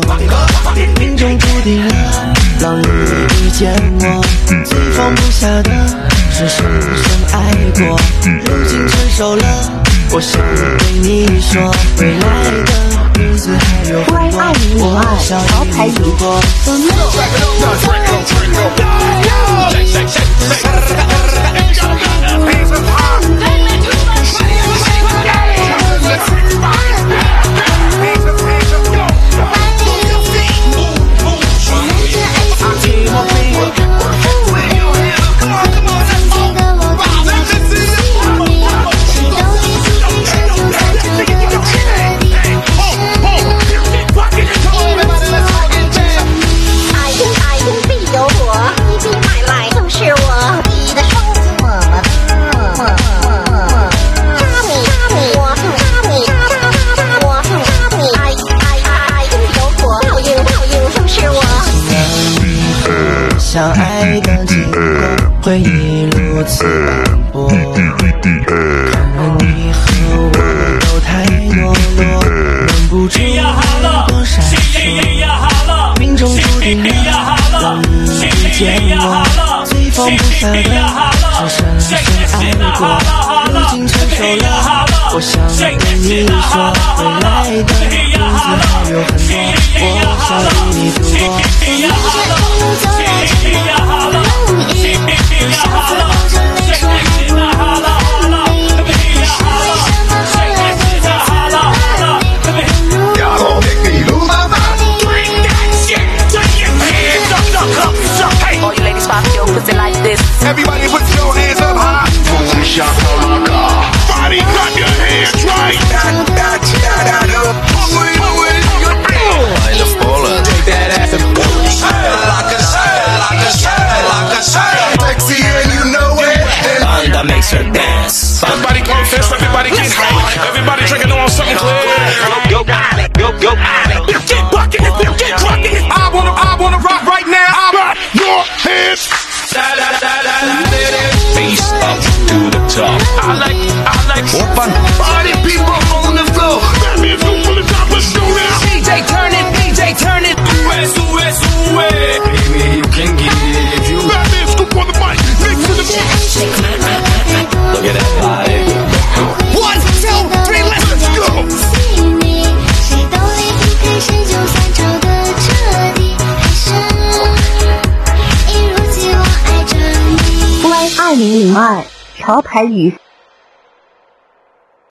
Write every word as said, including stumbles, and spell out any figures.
命中注定了让你遇见我，最放不下的是深深爱过，如今成熟了，我想对你说，未来的日子还有很多，我想与你度过。相爱的经过，回忆如此斑驳。看来你和我都太懦弱，忍不住有多闪烁。命中注定了让你遇见我，最放不下的是深深爱过。如今成熟了，我想对你说，未来的日子还有很多，我想与你度过。 Everybody put your hands up high. Boom shakalaka. Body clap your hands right. Da da da da da. Hungry, hungry, I love Poland. Take that ass and boom shakalaka, shakalaka, shakalaka, shakalaka. Sexy and you know it. And that makes her dance. Everybody come fist, everybody get high. Everybody drinking on something clear. Go, go, go, go. Get bucking, get cracking. I wanna, I wanna rock right now. I rock your hands. Face up to the top. I like, I like more fun. Party people on the floor. Batman's going for the top. Let's go now. D J turn it, D J turn it. Do it, do it, do it. Baby, you can get it if you. Batman's going for the mic. Mix to the beat. Look at that body. One, two, three, let's go. Y 二零零二潮牌语。